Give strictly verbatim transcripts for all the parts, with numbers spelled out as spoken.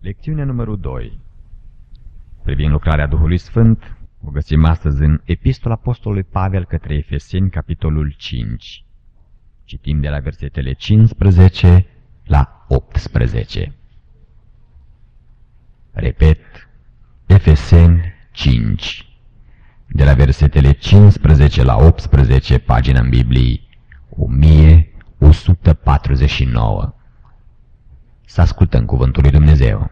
Lecțiunea numărul doi. Privind lucrarea Duhului Sfânt, o găsim astăzi în Epistola Apostolului Pavel către Efeseni, capitolul cinci. Citim de la versetele cincisprezece la optsprezece. Repet, Efeseni cinci, de la versetele cincisprezece la optsprezece, pagina în Biblie o mie o sută patruzeci și nouă. Să ascultăm cuvântul lui Dumnezeu.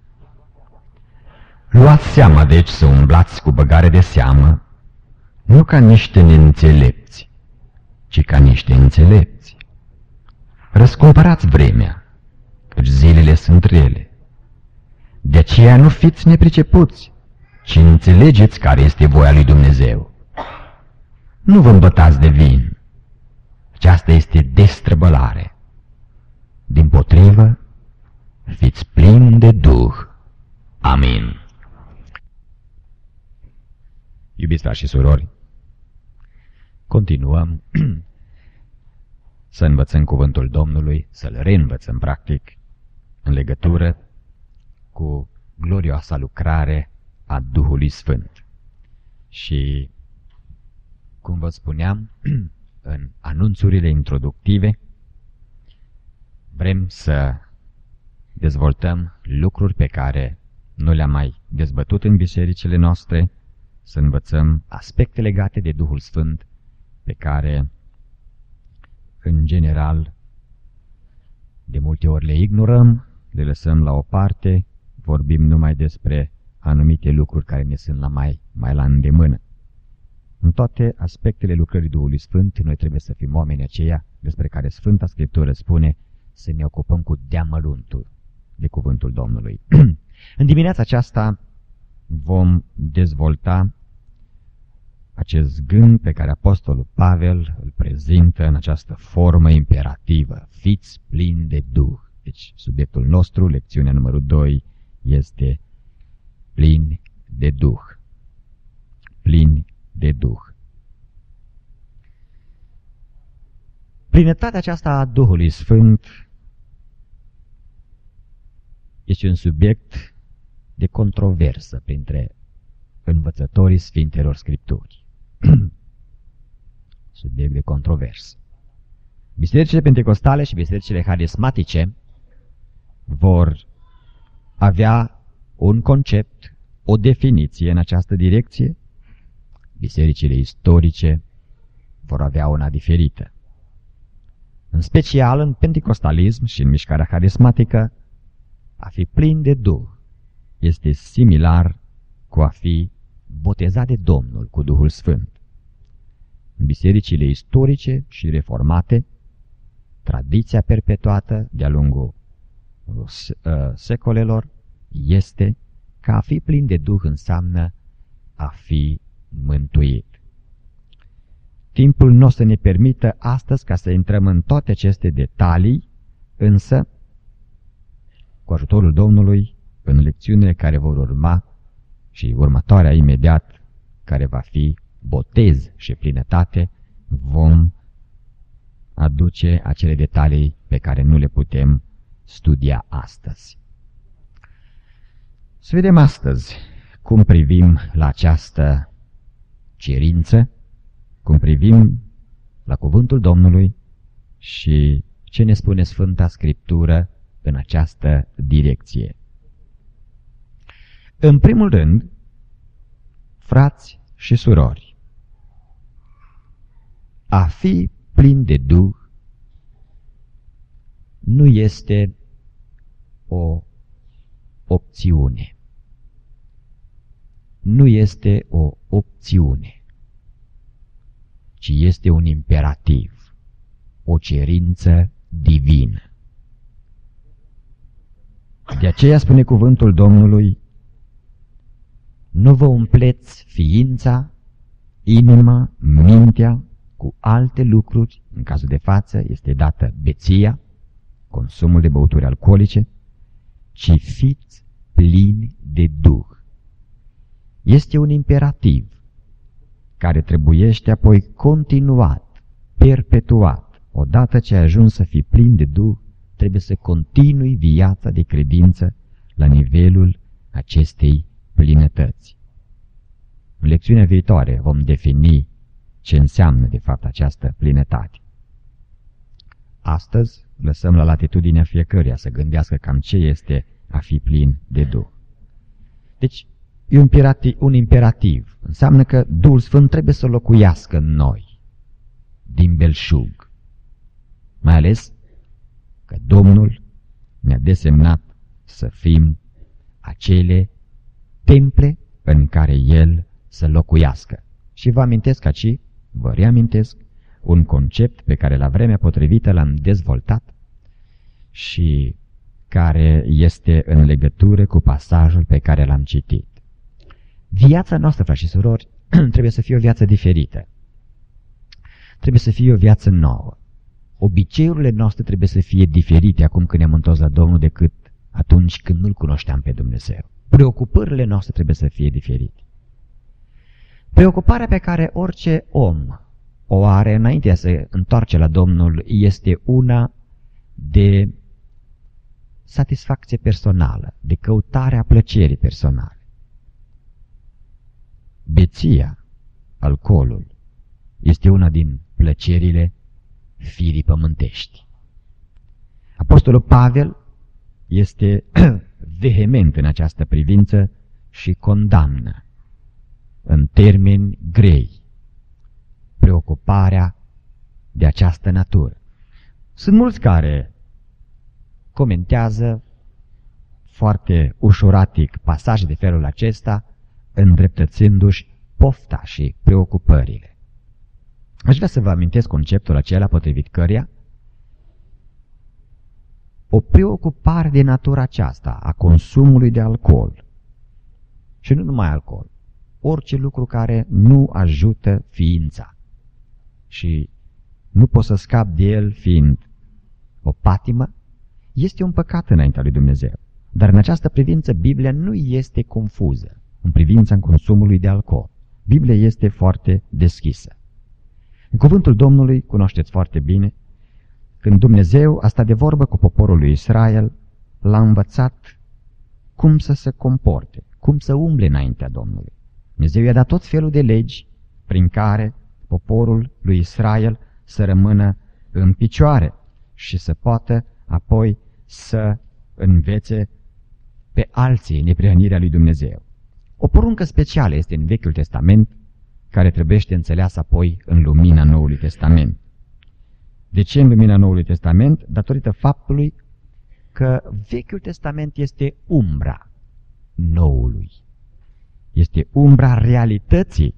Luați seama, deci, să umblați cu băgare de seamă, nu ca niște neînțelepți, ci ca niște înțelepți. Răscumpărați vremea, căci zilele sunt rele. De aceea nu fiți nepricepuți, ci înțelegeți care este voia lui Dumnezeu. Nu vă îmbătați de vin, aceasta este destrăbălare. Dimpotrivă, fiți plini de Duh. Amin. Iubiți frați și surori, continuăm să învățăm cuvântul Domnului, să-l reînvățăm practic, în legătură cu glorioasa lucrare a Duhului Sfânt. Și, cum vă spuneam, în anunțurile introductive, vrem să dezvoltăm lucruri pe care nu le-am mai dezbătut în bisericile noastre, să învățăm aspecte legate de Duhul Sfânt pe care, în general, de multe ori le ignorăm, le lăsăm la o parte, vorbim numai despre anumite lucruri care ne sunt la mai, mai la îndemână. În toate aspectele lucrării Duhului Sfânt, noi trebuie să fim oamenii aceia despre care Sfânta Scriptură spune să ne ocupăm cu deamănuntul de cuvântul Domnului. În dimineața aceasta vom dezvolta acest gând pe care Apostolul Pavel îl prezintă în această formă imperativă. Fiți plini de Duh. Deci subiectul nostru, lecțiunea numărul doi, este plini de Duh. Plini de Duh. Plinătatea aceasta a Duhului Sfânt este un subiect de controversă printre învățătorii Sfintelor Scripturi. Subiect de controversă. Bisericile pentecostale și bisericile harismatice vor avea un concept, o definiție în această direcție. Bisericile istorice vor avea una diferită. În special în pentecostalism și în mișcarea harismatică, a fi plin de Duh este similar cu a fi botezat de Domnul cu Duhul Sfânt. În bisericile istorice și reformate, tradiția perpetuată de-a lungul secolelor este că a fi plin de Duh înseamnă a fi mântuit. Timpul nu o să ne permită astăzi ca să intrăm în toate aceste detalii, însă, cu ajutorul Domnului, în lecțiunile care vor urma și următoarea imediat, care va fi botez și plinătate, vom aduce acele detalii pe care nu le putem studia astăzi. Să vedem astăzi cum privim la această cerință, cum privim la cuvântul Domnului și ce ne spune Sfânta Scriptură în această direcție. În primul rând, frați și surori, a fi plin de Duh nu este o opțiune. Nu este o opțiune, ci este un imperativ, o cerință divină. De aceea spune cuvântul Domnului: nu vă umpleți ființa, inima, mintea cu alte lucruri, în cazul de față este dată beția, consumul de băuturi alcoolice, ci fiți plini de Duh. Este un imperativ care trebuiește apoi continuat, perpetuat. Odată ce ai ajuns să fii plin de Duh, trebuie să continui viața de credință la nivelul acestei plinătăți. În lecțiunea viitoare vom defini ce înseamnă de fapt această plinătate. Astăzi lăsăm la latitudinea fiecăruia să gândească cam ce este a fi plin de Duh. Deci, e un imperativ, un imperativ. Înseamnă că Duhul Sfânt trebuie să locuiască în noi, din belșug. Mai ales că Domnul ne-a desemnat să fim acele temple în care El să locuiască. Și vă amintesc aici, vă reamintesc, un concept pe care la vremea potrivită l-am dezvoltat și care este în legătură cu pasajul pe care l-am citit. Viața noastră, frați și surori, trebuie să fie o viață diferită. Trebuie să fie o viață nouă. Obiceiurile noastre trebuie să fie diferite acum când ne-am întors la Domnul decât atunci când nu-L cunoșteam pe Dumnezeu. Preocupările noastre trebuie să fie diferite. Preocuparea pe care orice om o are înainte de a se întoarce la Domnul este una de satisfacție personală, de căutarea plăcerii personale. Beția, alcoolul, este una din plăcerile firii pământești. Apostolul Pavel este vehement în această privință și condamnă în termeni grei preocuparea de această natură. Sunt mulți care comentează foarte ușuratic pasaje de felul acesta, îndreptățindu-și pofta și preocupările. Aș vrea să vă amintesc conceptul acela potrivit căreia o preocupare de natura aceasta a consumului de alcool, și nu numai alcool, orice lucru care nu ajută ființa și nu poți să scapi de el fiind o patimă, este un păcat înaintea lui Dumnezeu. Dar în această privință Biblia nu este confuză în privința consumului de alcool. Biblia este foarte deschisă. În cuvântul Domnului, cunoașteți foarte bine, când Dumnezeu a stat de vorbă cu poporul lui Israel, l-a învățat cum să se comporte, cum să umble înaintea Domnului. Dumnezeu i-a dat tot felul de legi prin care poporul lui Israel să rămână în picioare și să poată apoi să învețe pe alții neprihănirea lui Dumnezeu. O poruncă specială este în Vechiul Testament, care trebuie înțeleasă apoi în lumina Noului Testament. De ce în lumina Noului Testament? Datorită faptului că Vechiul Testament este umbra Noului. Este umbra realității.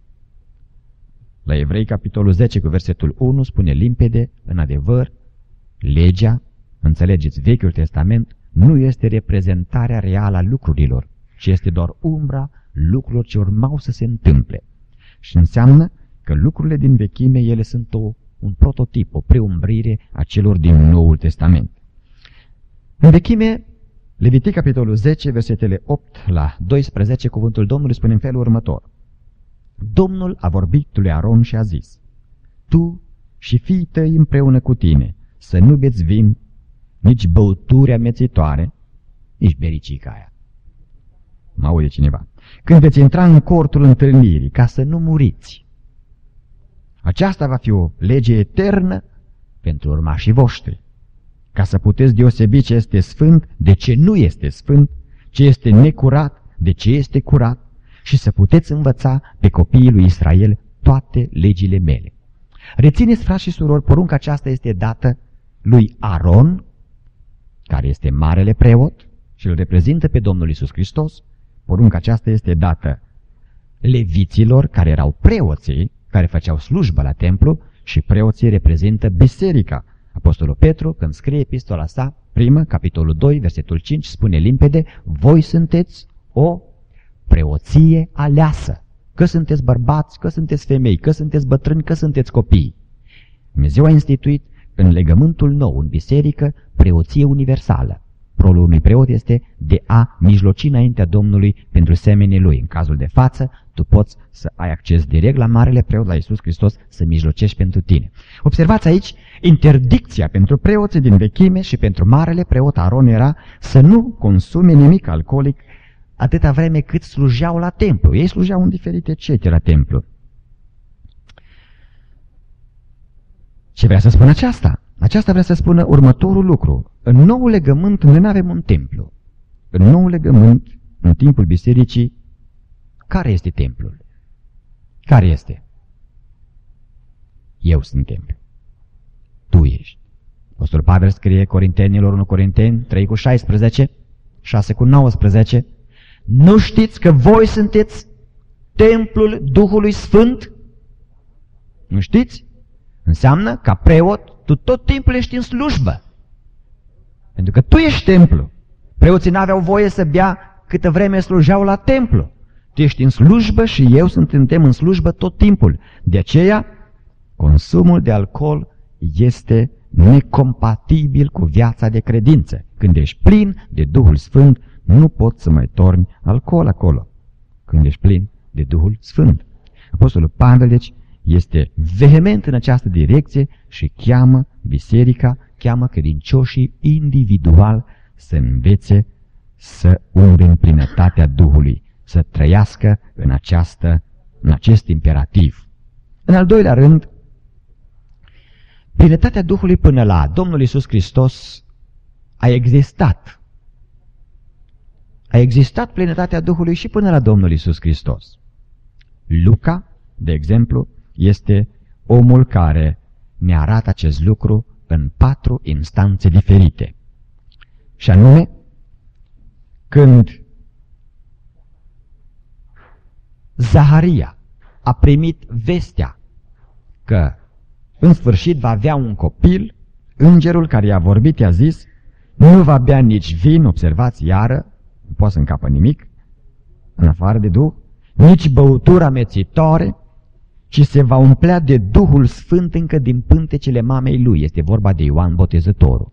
La Evrei, capitolul zece, cu versetul unu, spune limpede, în adevăr, legea, înțelegeți, Vechiul Testament, nu este reprezentarea reală a lucrurilor, ci este doar umbra lucrurilor ce urmau să se întâmple. Și înseamnă că lucrurile din vechime, ele sunt o, un prototip, o preumbrire a celor din Noul Testament. În vechime, Levitic, capitolul zece, versetele opt la doisprezece, cuvântul Domnului spune în felul următor. Domnul a vorbit lui Aron și a zis, tu și fiii tăi împreună cu tine să nu beți vin, nici băuturi amețitoare, nici bericica aia. Mă aude cineva. Când veți intra în cortul întâlnirii, ca să nu muriți. Aceasta va fi o lege eternă pentru urmașii voștri, ca să puteți deosebi ce este sfânt de ce nu este sfânt, ce este necurat de ce este curat, și să puteți învăța pe copiii lui Israel toate legile mele. Rețineți, frați și surori, porunca aceasta este dată lui Aron, care este marele preot și îl reprezintă pe Domnul Iisus Hristos. Porunca aceasta este dată leviților, care erau preoții, care făceau slujbă la templu, și preoții reprezintă biserica. Apostolul Petru, când scrie epistola sa, primă, capitolul doi, versetul cinci, spune limpede, voi sunteți o preoție aleasă, că sunteți bărbați, că sunteți femei, că sunteți bătrâni, că sunteți copii. Dumnezeu a instituit în legământul nou, în biserică, preoție universală. rolul unui preot este de a mijloci înaintea Domnului pentru semenii lui. În cazul de față, tu poți să ai acces direct la Marele Preot, la Iisus Hristos, să mijlocești pentru tine. Observați aici, interdicția pentru preoții din vechime și pentru Marele Preot Aron era să nu consume nimic alcoolic atâta vreme cât slujeau la templu. Ei slujeau în diferite cete la templu. Ce vrea să spună aceasta? Aceasta vrea să spună următorul lucru. În noul legământ noi nu avem un templu. În noul legământ, în timpul bisericii, care este templul? Care este? Eu sunt templu. Tu ești. Apostolul Pavel scrie Corintenilor, unu Corinteni, trei cu șaisprezece, șase cu nouăsprezece. Nu știți că voi sunteți templul Duhului Sfânt? Nu știți? Înseamnă, ca preot, tu tot timpul ești în slujbă. Pentru că tu ești templu. Preoții n-aveau voie să bea câtă vreme slujeau la templu. Tu ești în slujbă și eu suntem în slujbă tot timpul. De aceea, consumul de alcool este necompatibil cu viața de credință. Când ești plin de Duhul Sfânt, nu poți să mai torni alcool acolo. Când ești plin de Duhul Sfânt. Apostolul Pavel, deci, este vehement în această direcție și cheamă biserica, cheamă credincioșii individual să învețe să umble în plinătatea Duhului, să trăiască în, această, în acest imperativ. În al doilea rând, plinătatea Duhului până la Domnul Iisus Hristos a existat. A existat plinătatea Duhului și până la Domnul Iisus Hristos. Luca, de exemplu, este omul care ne arată acest lucru în patru instanțe diferite. Și anume, când Zaharia a primit vestea că în sfârșit va avea un copil, îngerul care i-a vorbit i-a zis, nu va bea nici vin, observați, iară, nu poate să încapă nimic, în afară de Duh, nici băutură amețitoare, ci se va umplea de Duhul Sfânt încă din pântecele mamei lui. Este vorba de Ioan Botezătorul.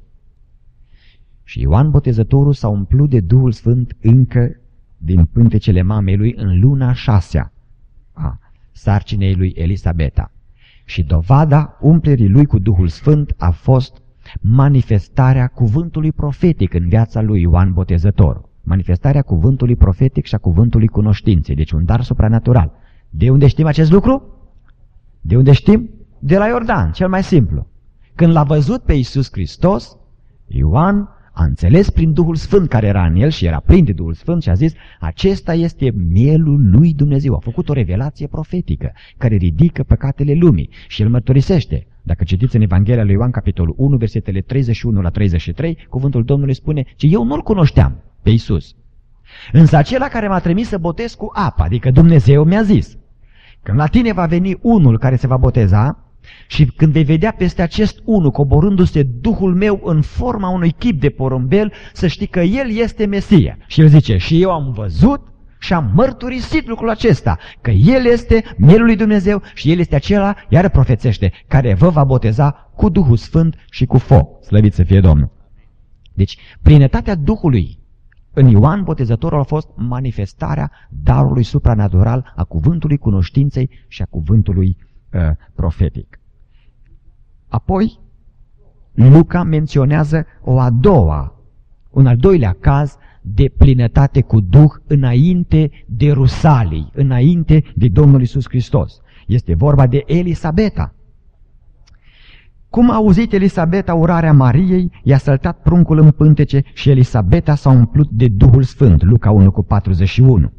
Și Ioan Botezătorul s-a umplut de Duhul Sfânt încă din pântecele mamei lui în luna a șasea a sarcinei lui Elisabeta. Și dovada umplerii lui cu Duhul Sfânt a fost manifestarea cuvântului profetic în viața lui Ioan Botezătorul. Manifestarea cuvântului profetic și a cuvântului cunoștinței, deci un dar supranatural. De unde știm acest lucru? De unde știm? De la Iordan, cel mai simplu. Când l-a văzut pe Iisus Hristos, Ioan a înțeles prin Duhul Sfânt care era în el și era plin de Duhul Sfânt și a zis, acesta este mielul lui Dumnezeu. A făcut o revelație profetică care ridică păcatele lumii și el mărturisește. Dacă citiți în Evanghelia lui Ioan, capitolul unu, versetele treizeci și unu la treizeci și trei, cuvântul Domnului spune că eu nu-L cunoșteam pe Iisus. Însă acela care m-a trimis să botez cu apă, adică Dumnezeu mi-a zis, când la tine va veni unul care se va boteza și când vei vedea peste acest unul coborându-se Duhul meu în forma unui chip de porumbel, să știi că El este Mesia. Și el zice, și eu am văzut și am mărturisit lucrul acesta, că El este mielul lui Dumnezeu și El este acela, iar profețește, care vă va boteza cu Duhul Sfânt și cu foc. Slăvit să fie Domnul! Deci, plinătatea Duhului în Ioan Botezătorul a fost manifestarea darului supranatural a cuvântului cunoștinței și a cuvântului uh, profetic. Apoi, Luca menționează o a doua, un al doilea caz de plinătate cu Duh înainte de Rusalii, înainte de Domnul Iisus Hristos. Este vorba de Elisabeta. Cum a auzit Elisabeta urarea Mariei, i-a săltat pruncul în pântece și Elisabeta s-a umplut de Duhul Sfânt. Luca unu cu patruzeci și unu.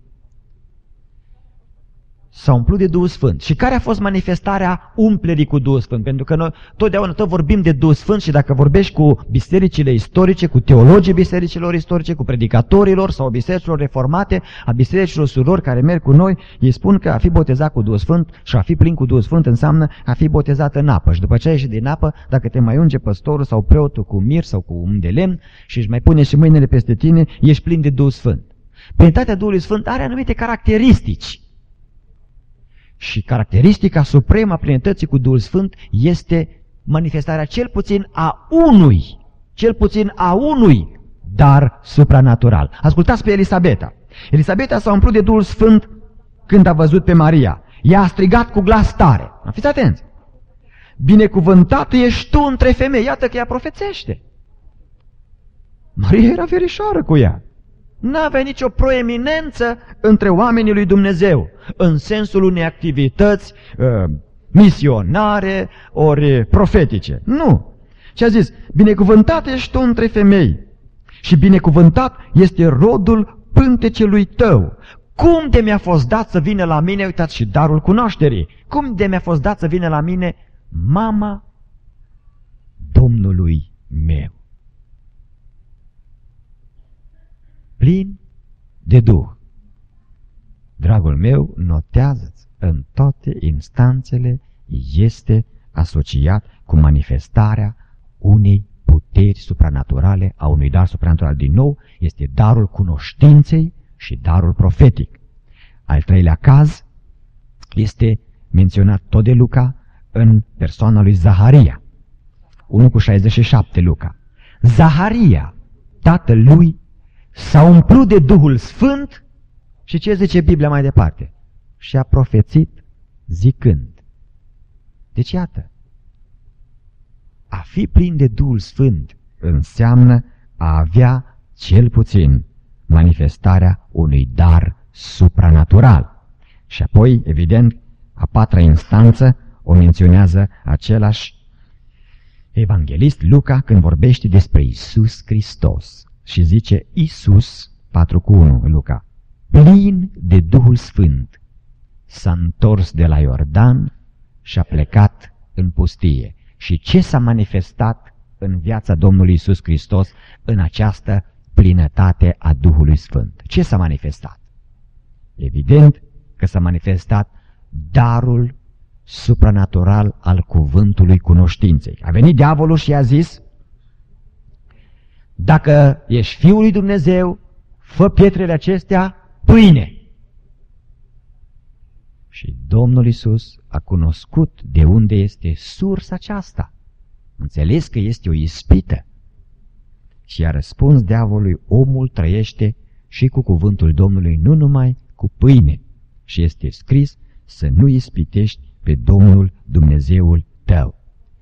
S-a umplut de Duhul Sfânt. Și care a fost manifestarea umplerii cu Duhul Sfânt? Pentru că noi totdeauna tot vorbim de Duhul Sfânt și dacă vorbești cu bisericile istorice, cu teologii bisericilor istorice, cu predicatorilor sau bisericilor reformate, a bisericilor surori care merg cu noi, ei spun că a fi botezat cu Duhul Sfânt și a fi plin cu Duhul Sfânt înseamnă a fi botezat în apă. Și după ce ai ieșit din apă, dacă te mai unge păstorul sau preotul cu mir sau cu un de lemn și își mai pune și mâinile peste tine, ești plin de Duhul Sfânt. Plinătatea Duhului Sfânt are anumite caracteristici. Și caracteristica supremă a plinătății cu Duhul Sfânt este manifestarea cel puțin a unui, cel puțin a unui dar supranatural. Ascultați pe Elisabeta. Elisabeta s-a umplut de Duhul Sfânt când a văzut pe Maria. Ea a strigat cu glas tare. Fiți atenți! Binecuvântată ești tu între femei. Iată că ea profețește. Maria era verișoară cu ea. N-avea nicio proeminență între oamenii lui Dumnezeu, în sensul unei activități uh, misionare ori profetice. Nu. Și a zis, binecuvântat ești tu între femei și binecuvântat este rodul pântecelui tău. Cum de mi-a fost dat să vină la mine, uitați și darul cunoașterii, cum de mi-a fost dat să vină la mine mama Domnului meu? Plin de Duh. Dragul meu, notează-ți, în toate instanțele este asociat cu manifestarea unei puteri supranaturale, a unui dar supranatural. Din nou, este darul cunoștinței și darul profetic. Al treilea caz este menționat tot de Luca în persoana lui Zaharia. unu cu șaizeci și șapte Luca. Zaharia, tatăl lui, s-a umplut de Duhul Sfânt și ce zice Biblia mai departe? Și a profețit zicând. Deci iată, a fi plin de Duhul Sfânt înseamnă a avea cel puțin manifestarea unui dar supranatural. Și apoi, evident, a patra instanță o menționează același evanghelist Luca când vorbește despre Iisus Hristos. Și zice Iisus, patru cu unu Luca, plin de Duhul Sfânt, s-a întors de la Iordan și a plecat în pustie. Și ce s-a manifestat în viața Domnului Iisus Hristos în această plinătate a Duhului Sfânt? Ce s-a manifestat? Evident că s-a manifestat darul supranatural al cuvântului cunoștinței. A venit diavolul și a zis, dacă ești Fiul lui Dumnezeu, fă pietrele acestea pâine. Și Domnul Iisus a cunoscut de unde este sursa aceasta. Înțeles că este o ispită. Și a răspuns diavolului, omul trăiește și cu cuvântul Domnului, nu numai cu pâine. Și este scris să nu ispitești pe Domnul Dumnezeul tău.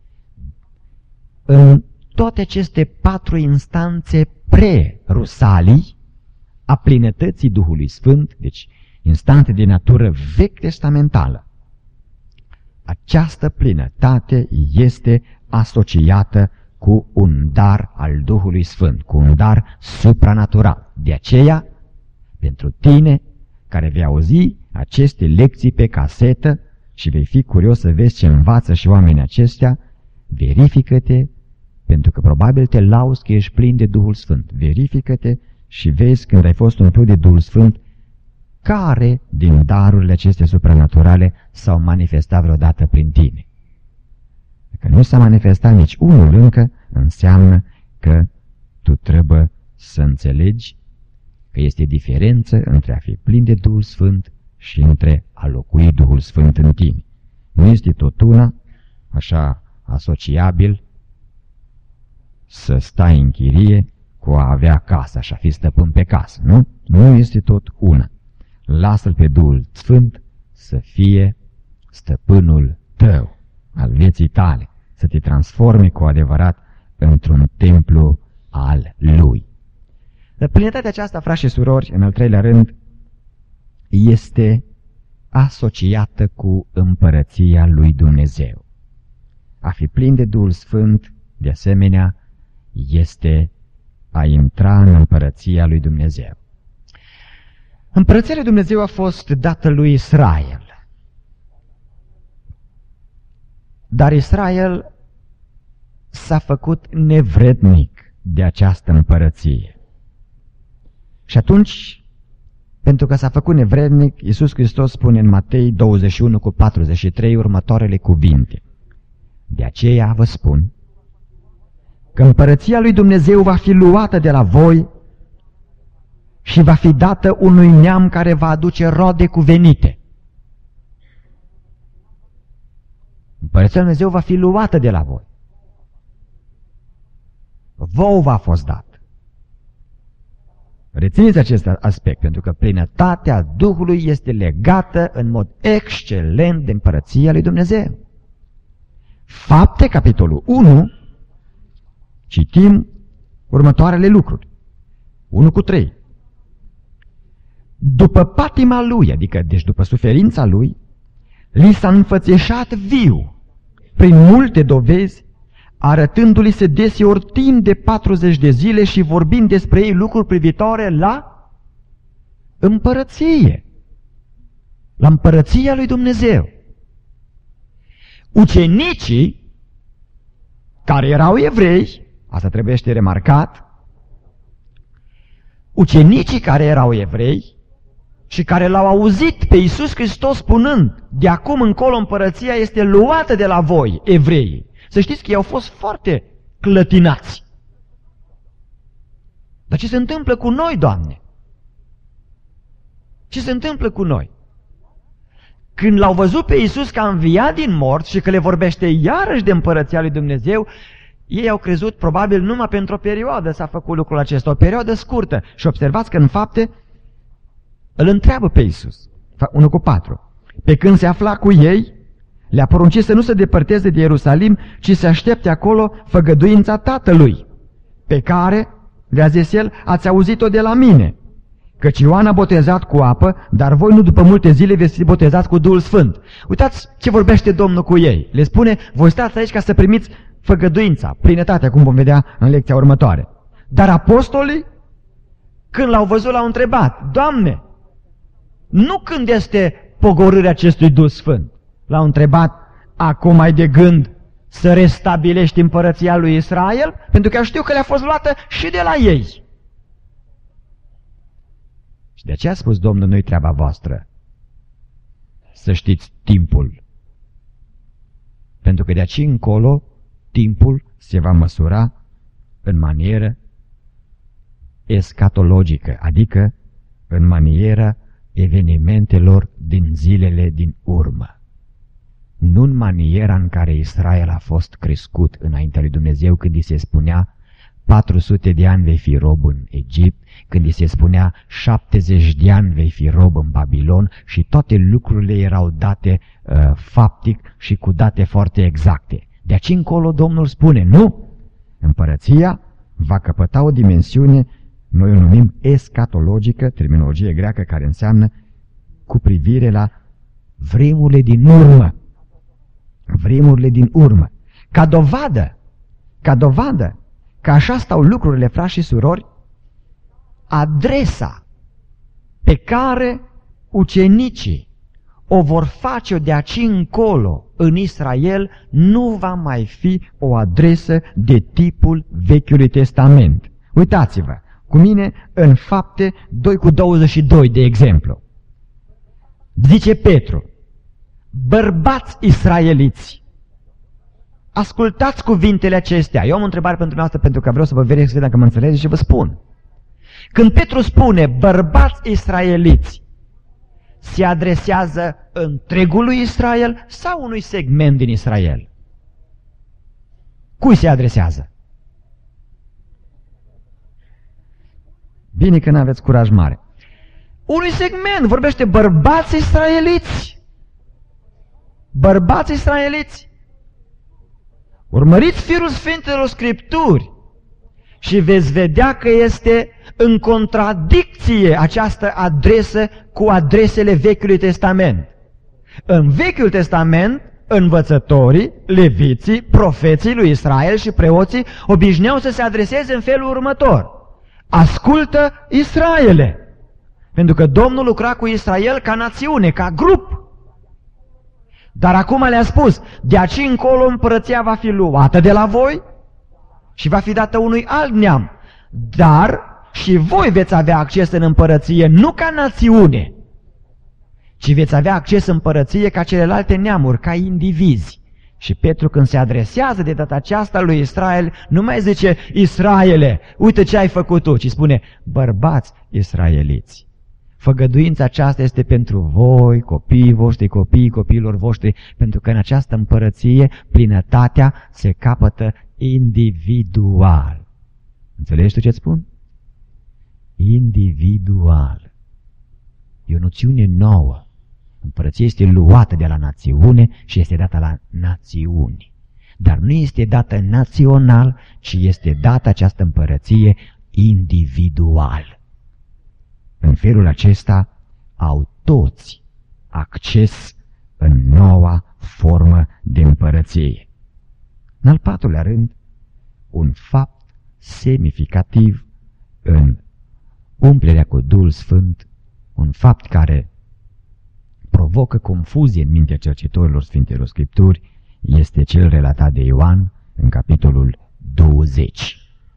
În toate aceste patru instanțe pre-rusalii a plinătății Duhului Sfânt, deci instante de natură vechi testamentală, această plinătate este asociată cu un dar al Duhului Sfânt, cu un dar supranatural. De aceea, pentru tine care vei auzi aceste lecții pe casetă și vei fi curios să vezi ce învață și oamenii aceștia, verifică-te, pentru că probabil te lauzi că ești plin de Duhul Sfânt. Verifică-te și vezi când ai fost umplut de Duhul Sfânt, care din darurile acestea supranaturale s-au manifestat vreodată prin tine. Dacă nu s-a manifestat nici unul încă, înseamnă că tu trebuie să înțelegi că este diferență între a fi plin de Duhul Sfânt și între a locui Duhul Sfânt în tine. Nu este tot una, așa asociabil, să stai în chirie cu a avea casă și a fi stăpân pe casă, nu? Nu este tot una. Lasă-L pe Duhul Sfânt să fie stăpânul tău, al vieții tale, să te transforme cu adevărat într-un templu al Lui. Dar plinătatea aceasta, frați și surori, în al treilea rând, este asociată cu împărăția lui Dumnezeu. A fi plin de Duhul Sfânt, de asemenea, este a intra în împărăția lui Dumnezeu. Împărăția lui Dumnezeu a fost dată lui Israel. Dar Israel s-a făcut nevrednic de această împărăție. Și atunci, pentru că s-a făcut nevrednic, Iisus Hristos spune în Matei douăzeci și unu cu patruzeci și trei următoarele cuvinte. De aceea vă spun că împărăția lui Dumnezeu va fi luată de la voi și va fi dată unui neam care va aduce rode cuvenite. Împărăția lui Dumnezeu va fi luată de la voi. Vouă v-a fost dat. Rețineți acest aspect, pentru că plinătatea Duhului este legată în mod excelent de împărăția lui Dumnezeu. Fapte, capitolul unu, citim următoarele lucruri. unu cu trei. După patima lui, adică deci după suferința lui, li s-a înfățișat viu, prin multe dovezi, arătându-li se deseori timp de patruzeci de zile și vorbind despre ei lucruri privitoare la împărăție, la împărăția lui Dumnezeu. Ucenicii care erau evrei, asta trebuie să remarcat, ucenicii care erau evrei și care l-au auzit pe Iisus Hristos spunând, de acum încolo împărăția este luată de la voi, evreii. Să știți că ei au fost foarte clătinați. Dar ce se întâmplă cu noi, Doamne? Ce se întâmplă cu noi? Când l-au văzut pe Iisus că a înviat din morți și că le vorbește iarăși de împărăția lui Dumnezeu, ei au crezut, probabil numai pentru o perioadă s-a făcut lucrul acesta, o perioadă scurtă. Și observați că în fapte îl întreabă pe Iisus. unu cu patru. Pe când se afla cu ei, le-a poruncit să nu se depărteze de Ierusalim, ci să aștepte acolo făgăduința Tatălui, pe care, le-a zis el, ați auzit-o de la mine. Căci Ioan a botezat cu apă, dar voi nu după multe zile veți fi botezați cu Duhul Sfânt. Uitați ce vorbește Domnul cu ei. Le spune, voi stați aici ca să primiți făgăduința, plinătatea, cum vom vedea în lecția următoare. Dar apostolii, când l-au văzut, l-au întrebat, Doamne, nu când este pogorârea acestui Duh Sfânt? L-au întrebat, acum ai de gând să restabilești împărăția lui Israel? Pentru că eu știu că le-a fost luată și de la ei. Și de aceea a spus Domnul, nu-i treaba voastră să știți timpul. Pentru că de aici încolo timpul se va măsura în manieră escatologică, adică în manieră evenimentelor din zilele din urmă. Nu în maniera în care Israel a fost crescut înaintea lui Dumnezeu, când îi se spunea patru sute de ani vei fi rob în Egipt, când îi se spunea șaptezeci de ani vei fi rob în Babilon, și toate lucrurile erau date uh, faptic și cu date foarte exacte. De aici încolo Domnul spune, nu, împărăția va căpăta o dimensiune, noi o numim escatologică, terminologie greacă care înseamnă cu privire la vremurile din urmă. Vremurile din urmă. Ca dovadă, ca dovadă că așa stau lucrurile, frați și surori, adresa pe care ucenicii o vor face de aici încolo în Israel nu va mai fi o adresă de tipul Vechiului Testament. Uitați-vă cu mine în Fapte doi cu douăzeci și doi, de exemplu. Zice Petru, bărbați israeliți, ascultați cuvintele acestea. Eu am o întrebare pentru noastră, pentru că vreau să vă verific dacă mă înțelegeți și vă spun. Când Petru spune bărbați israeliți, se adresează întregului Israel sau unui segment din Israel? Cui se adresează? Bine că n-aveți curaj mare. Unui segment, vorbește bărbați israeliți. Bărbați israeliți. Urmăriți firul Sfintelor Scripturi și veți vedea că este în contradicție această adresă cu adresele Vechiului Testament. În Vechiul Testament, învățătorii, leviții, profeții lui Israel și preoții obișnuiau să se adreseze în felul următor. Ascultă, Israele! Pentru că Domnul lucra cu Israel ca națiune, ca grup. Dar acum le-a spus, de aici încolo împărăția va fi luată de la voi și va fi dată unui alt neam. Dar și voi veți avea acces în împărăție nu ca națiune, ci veți avea acces în împărăție ca celelalte neamuri, ca indivizi. Și Petru, când se adresează de data aceasta lui Israel, nu mai zice, Israele, uite ce ai făcut tu, ci spune, bărbați israeliți. Făgăduința aceasta este pentru voi, copiii voștri, copiii copiilor voștri, pentru că în această împărăție plinătatea se capătă individual. Înțelegi tu ce-ți spun? individual. E o noțiune nouă. Împărăția este luată de la națiune și este dată la națiuni. Dar nu este dată național, ci este dată această împărăție individual. În felul acesta au toți acces în noua formă de împărăție. În al patrulea rând, un fapt semnificativ în umplerea cu Duhul Sfânt, un fapt care provocă confuzie în mintea cercetorilor Sfintelor Scripturi, este cel relatat de Ioan în capitolul douăzeci.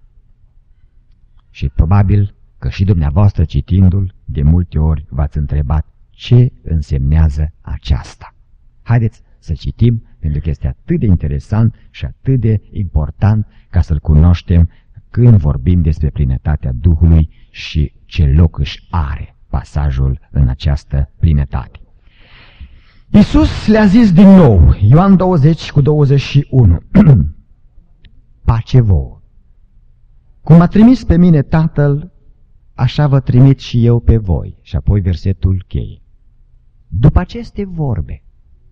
Și probabil că și dumneavoastră citindu-l, de multe ori v-ați întrebat ce însemnează aceasta. Haideți să citim, pentru că este atât de interesant și atât de important ca să-l cunoaștem când vorbim despre plinătatea Duhului și ce loc își are pasajul în această plinătate. Iisus le-a zis din nou, Ioan douăzeci cu douăzeci și unu, pace vouă. Cum m-a trimis pe mine Tatăl, așa vă trimit și eu pe voi. Și apoi versetul cheie. După aceste vorbe,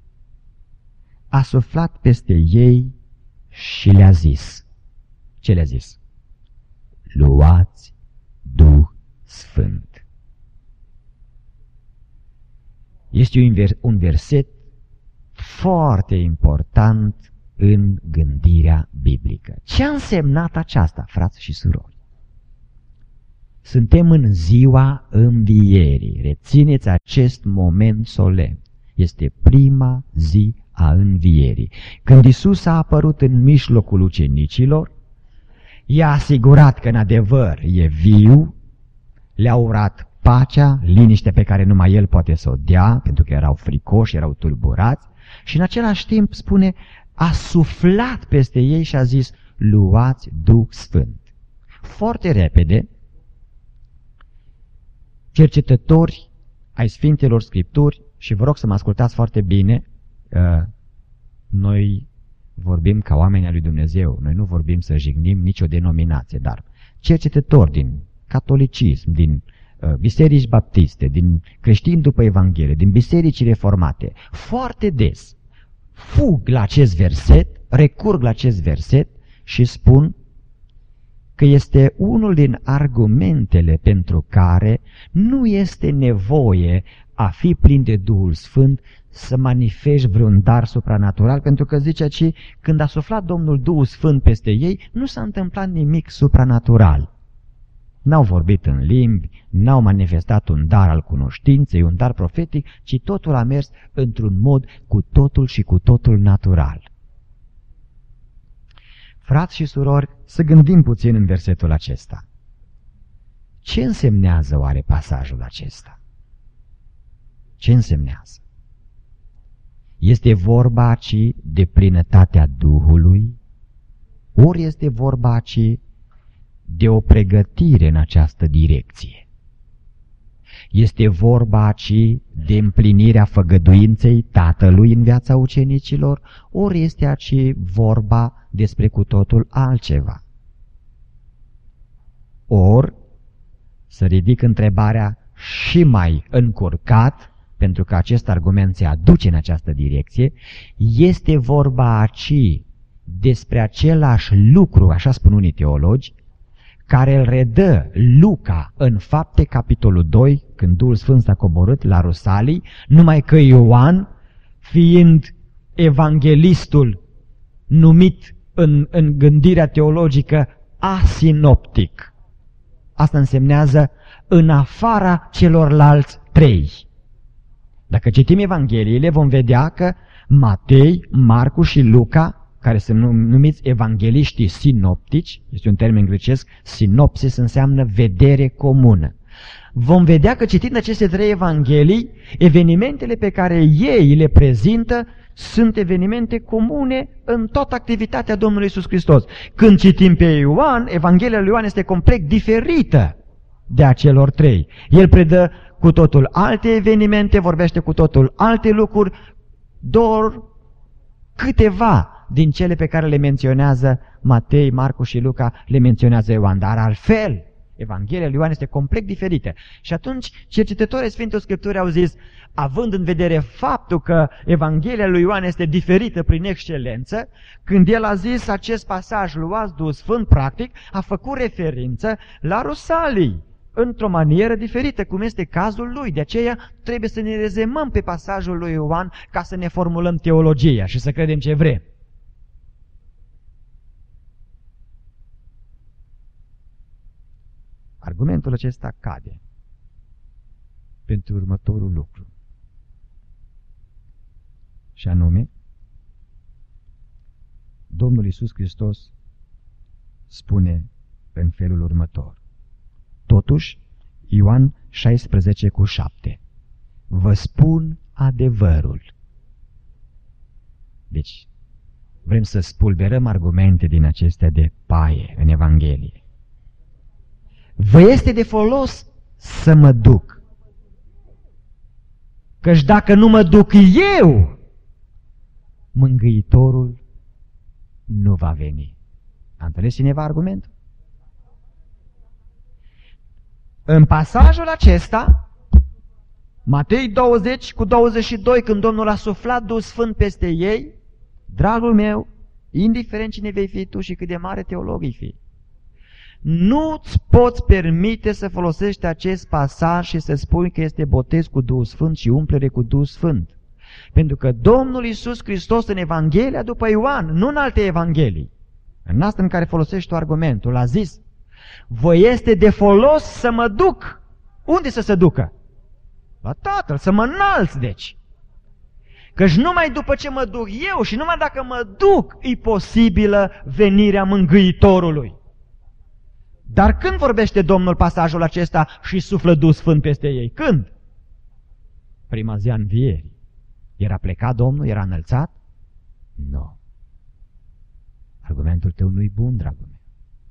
a suflat peste ei și le-a zis. Ce le-a zis? Luați Duh Sfânt. Este un verset foarte important în gândirea biblică. Ce a însemnat aceasta, frați și surori? Suntem în ziua învierii. Rețineți acest moment solemn. Este prima zi a învierii. Când Iisus a apărut în mijlocul ucenicilor, i-a asigurat că în adevăr e viu, le-a urat pacea, liniștea pe care numai El poate să o dea, pentru că erau fricoși, erau tulburați, și în același timp spune, a suflat peste ei și a zis, luați Duh Sfânt. Foarte repede, cercetători ai Sfintelor Scripturi, și vă rog să mă ascultați foarte bine, noi vorbim ca oameni al lui Dumnezeu, noi nu vorbim să jignim nicio denominație, dar cercetători din catolicism, din biserici baptiste, din creștini după Evanghelie, din biserici reformate, foarte des fug la acest verset, recurg la acest verset și spun că este unul din argumentele pentru care nu este nevoie a fi plin de Duhul Sfânt să manifesti vreun dar supranatural, pentru că zice aici, când a suflat Domnul Duhul Sfânt peste ei, nu s-a întâmplat nimic supranatural. N-au vorbit în limbi, n-au manifestat un dar al cunoștinței, un dar profetic, ci totul a mers într-un mod cu totul și cu totul natural. Frați și surori, să gândim puțin în versetul acesta. Ce însemnează oare pasajul acesta? Ce însemnează? Este vorba aici de plinătatea Duhului, ori este vorba aici de o pregătire în această direcție? Este vorba aici de împlinirea făgăduinței Tatălui în viața ucenicilor, ori este aici vorba despre cu totul altceva? Ori, să ridic întrebarea și mai încurcat, pentru că acest argument se aduce în această direcție, este vorba aici despre același lucru, așa spun unii teologi, care îl redă Luca în Fapte, capitolul doi, când Duhul Sfânt s-a coborât la Rusalii, numai că Ioan, fiind evanghelistul numit în, în gândirea teologică asinoptic. Asta însemnează în afara celorlalți trei. Dacă citim Evangheliile, vom vedea că Matei, Marcu și Luca, care sunt numiți evangheliștii sinoptici, este un termen grecesc, sinopsis înseamnă vedere comună. Vom vedea că citind aceste trei evanghelii, evenimentele pe care ei le prezintă sunt evenimente comune în toată activitatea Domnului Iisus Hristos. Când citim pe Ioan, Evanghelia lui Ioan este complet diferită de acelor trei. El predă cu totul alte evenimente, vorbește cu totul alte lucruri, doar câteva din cele pe care le menționează Matei, Marcu și Luca le menționează Ioan, dar altfel Evanghelia lui Ioan este complet diferită. Și atunci cercetătorii Sfintului Scripturii au zis, având în vedere faptul că Evanghelia lui Ioan este diferită prin excelență, când el a zis acest pasaj, luați Duhul Sfânt, practic, a făcut referință la Rusalii, într-o manieră diferită, cum este cazul lui. De aceea trebuie să ne rezemăm pe pasajul lui Ioan ca să ne formulăm teologia și să credem ce vrem. Argumentul acesta cade pentru următorul lucru. Și anume, Domnul Iisus Hristos spune în felul următor. Totuși, Ioan șaisprezece cu șapte. Vă spun adevărul. Deci, vrem să spulberăm argumente din acestea de paie în Evanghelie. Vă este de folos să mă duc. Căci dacă nu mă duc eu, mângâitorul nu va veni. A înțeles cineva argumentul? În pasajul acesta, Matei douăzeci cu douăzeci și doi, când Domnul a suflat Duhul Sfânt peste ei, dragul meu, indiferent cine vei fi tu și cât de mare teolog vei fi, nu-ți poți permite să folosești acest pasaj și să spui că este botez cu Duhul Sfânt și umplere cu Duhul Sfânt. Pentru că Domnul Iisus Hristos în Evanghelia după Ioan, nu în alte evanghelii, în asta în care folosești tu argumentul, a zis, vă este de folos să mă duc. Unde să se ducă? La Tatăl, să mă înalț, deci. Căci numai după ce mă duc eu și numai dacă mă duc, e posibilă venirea Mângâitorului. Dar când vorbește Domnul pasajul acesta și suflă Duhul Sfânt peste ei? Când? Prima zi a învierii. Era plecat Domnul? Era înălțat? Nu. Argumentul tău nu-i bun, dragul meu.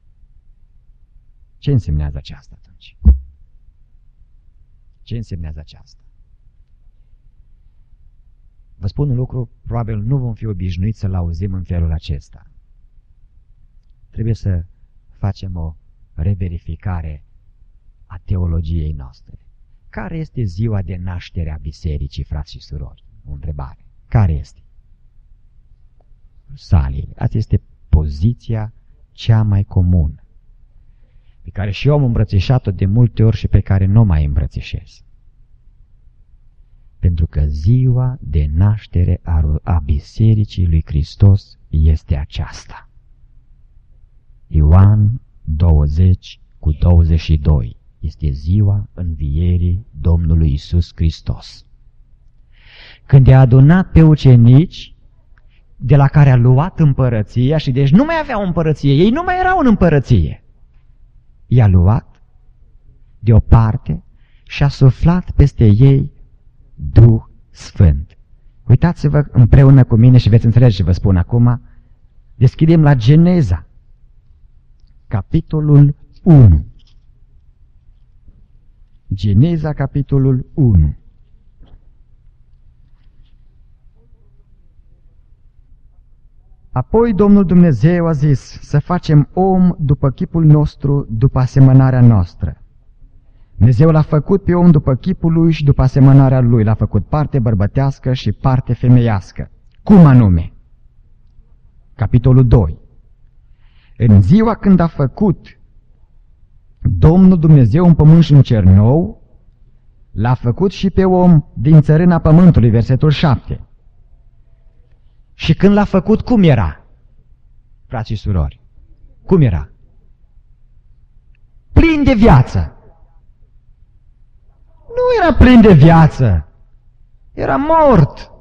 Ce însemnează aceasta atunci? Ce însemnează aceasta? Vă spun un lucru, probabil nu vom fi obișnuiți să-l auzim în felul acesta. Trebuie să facem o reverificare a teologiei noastre. Care este ziua de naștere a bisericii, frați și surori? O întrebare. Care este? Rusalii. Asta este poziția cea mai comună, pe care și eu am îmbrățișat-o de multe ori și pe care nu mai îmbrățișez. Pentru că ziua de naștere a, a Bisericii lui Hristos este aceasta. Ioan douăzeci cu douăzeci și doi este ziua învierii Domnului Iisus Hristos. Când i-a adunat pe ucenici, de la care a luat împărăția, și deci nu mai aveau împărăție, ei nu mai erau în împărăție, i-a luat deoparte și a suflat peste ei Duh Sfânt. Uitați-vă împreună cu mine și veți înțelege ce vă spun acum. Deschidem la Geneza, capitolul unu. Geneza, capitolul unu. Apoi Domnul Dumnezeu a zis să facem om după chipul nostru, după asemănarea noastră. Dumnezeu l-a făcut pe om după chipul lui și după asemănarea lui. L-a făcut parte bărbătească și parte femeiască. Cum anume? Capitolul doi. În ziua când a făcut Domnul Dumnezeu un pământ și un cer nou, l-a făcut și pe om din țărâna pământului, versetul șapte. Și când l-a făcut, cum era? Frați și surori, cum era? Plin de viață. Nu era plin de viață, era mort.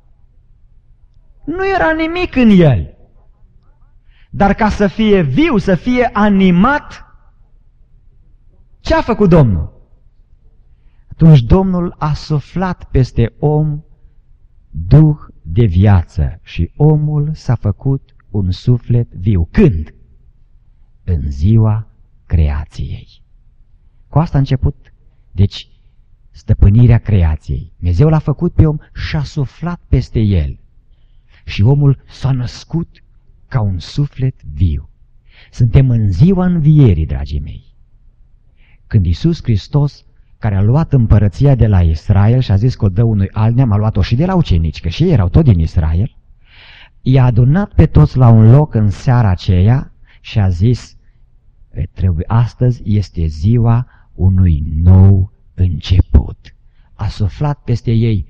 Nu era nimic în el. Dar ca să fie viu, să fie animat, ce a făcut Domnul? Atunci Domnul a suflat peste om Duh de viață și omul s-a făcut un suflet viu. Când? În ziua creației. Cu asta a început, deci, stăpânirea creației. Dumnezeu l-a făcut pe om și a suflat peste el. Și omul s-a născut ca un suflet viu. Suntem în ziua învierii, dragii mei. Când Iisus Hristos, care a luat împărăția de la Israel și a zis că o dă unui alt neam, a luat-o și de la ucenici, că și ei erau tot din Israel, i-a adunat pe toți la un loc în seara aceea și a zis, trebuie, astăzi este ziua unui nou început. A suflat peste ei,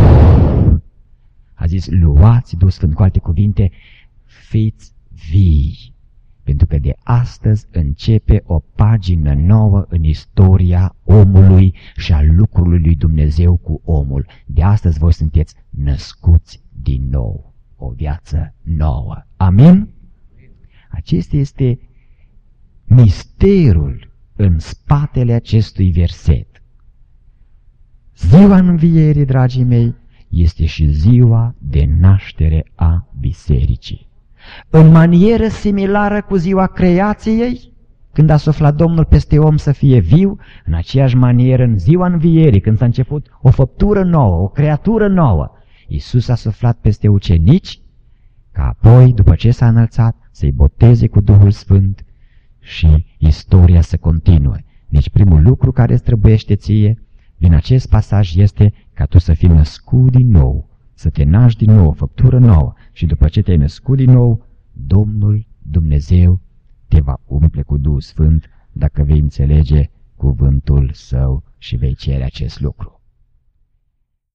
a zis, luați Duhul Sfânt, cu alte cuvinte, fiți vii, pentru că de astăzi începe o pagină nouă în istoria omului și a lucrului lui Dumnezeu cu omul. De astăzi voi sunteți născuți din nou, o viață nouă. Amin? Acesta este misterul în spatele acestui verset. Ziua învierii, dragii mei, este și ziua de naștere a bisericii. În manieră similară cu ziua creației, când a suflat Domnul peste om să fie viu, în aceeași manieră în ziua învierii, când s-a început o făptură nouă, o creatură nouă, Iisus a suflat peste ucenici, ca apoi, după ce s-a înălțat, să-i boteze cu Duhul Sfânt și istoria să continue. Deci primul lucru care îți trebuiește ție din acest pasaj este ca tu să fii născut din nou, să te naști din nou, o făptură nouă, și după ce te-ai născut din nou, Domnul Dumnezeu te va umple cu Duhul Sfânt dacă vei înțelege cuvântul Său și vei cere acest lucru.